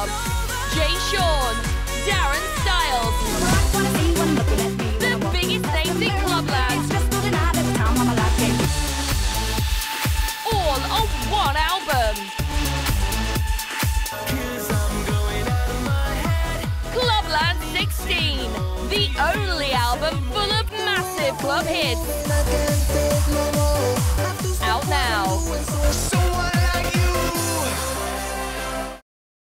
Club. Jay Sean, Darren Styles. The biggest names in Clubland. All on one album. Clubland 16, the only album full of massive club hits.